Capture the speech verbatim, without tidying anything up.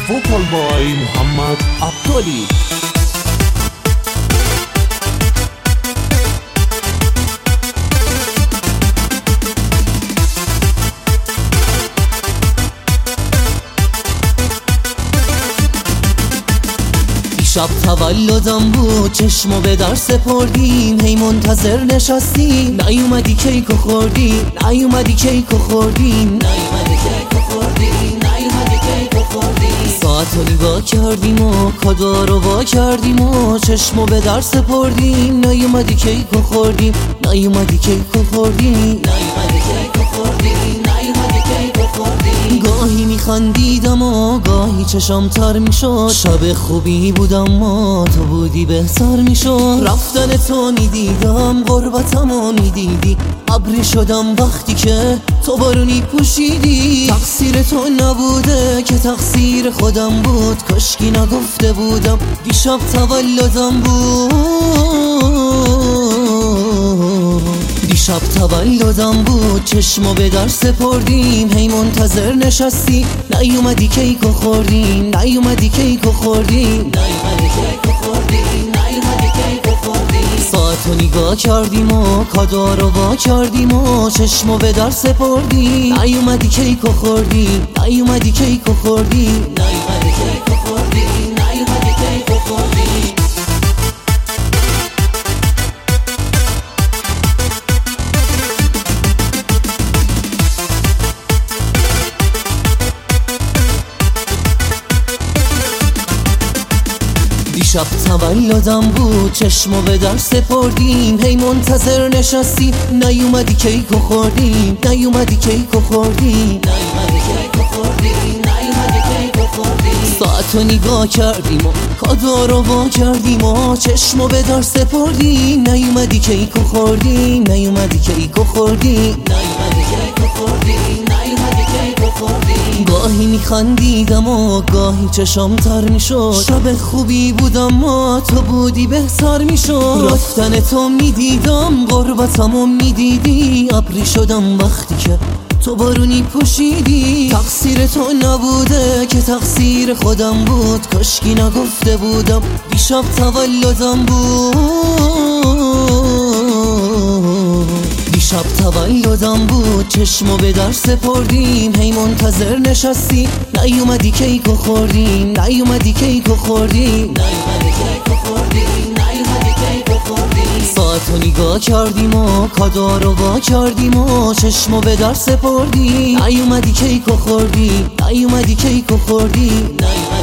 vocal by محمد عبدالی. شب تولدم بود، چشمو به در سپردیم، هی منتظر نشستیم، نیومدی کیکو خوردیم، نیومدی کیکو خوردیم، نیومدی کیکو خوردیم، نیومدی کیکو خوردیم. ساعتو نگاه کردیم و کادو رو وا کردیم و چشمو به در سپردیم، نیومدی کیکو خوردیم، نیومدی کیکو خوردیم، نیومدی کیکو خوردیم، نیومدی کیکو خوردیم. گاهی میخندیدم و گاهی چشام تر میشد، شب خوبی بودم ما تو بودی بهتر میشد. رفتن تو میدیدم، غربتمو میدیدی، ابری شدم وقتی که تو بارونی پوشیدی. تقصیر تو نبوده که تقصیر خودم بود، کاشکی نگفته بودم دیشب تولدم بود. دیشب تولدم بود، چشمو به در سپردیم، هی منتظر نشستی، نیومدی کیکو خوردیم، نیومدی کیکو خوردیم، نیومدی کیکو خوردیم، نیومدی کیکو خوردیم. ساعتو نگاه کردیم و کادو رو وا کردیم و چشمو به در سپردیم، نیومدی کیکو خوردیم، نیومدی کیکو خوردیم، نیومدی کیکو خوردیم، نیومدی کیکو خوردیم. دیشب تولدم بود، چشمو به در سپردیم، هی منتظر نشستی، نیومدی کیکو خوردیم، نیومدی کیکو خوردیم، نیومدی کیکو خوردیم، نیومدی کیکو خوردیم. ساعتو نگاه کردیم و کادو رو وا کردیم و چشمو به در سپردیم، نیومدی کیکو خوردیم، نیومدی کیکو خوردیم، نیومدی کیکو خوردیم، نیومدی کیکو خوردیم. گاهی میخندیدم و گاهی چشام تر میشد، شب خوبی بودم ما تو بودی بهتر میشد. رفتن تو میدیدم، غربتمو میدیدی، ابری شدم وقتی که تو بارونی پوشیدی. تقصیر تو نبوده که تقصیر خودم بود، کاشکی نگفته بودم دیشب تولدم بود. دیشب تولدم بود، چشمو به در سپردیم، هی منتظر نشستی، نیومدی کیکو خوردیم، نیومدی کیکو خوردیم، نیومدی کیکو خوردیم، نیومدی کیکو خوردیم. ساعتو نگاه کردیم و کادو رو وا کردیم و چشمو به در سپردیم، نیومدی کیکو خوردیم، نیومدی کیکو خوردیم، نیومدی